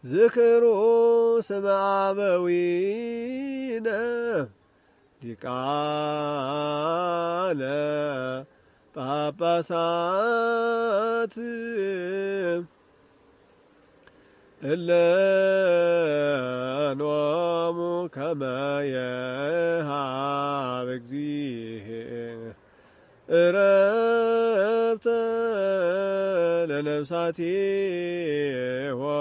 ዝክሩ ስመ አበዊነ ሊቃነ ጳጳሳት እለ ኖሙ ከመ የሃብ እግዚእ ዕረፍተ ለነፍሳቲሆሙ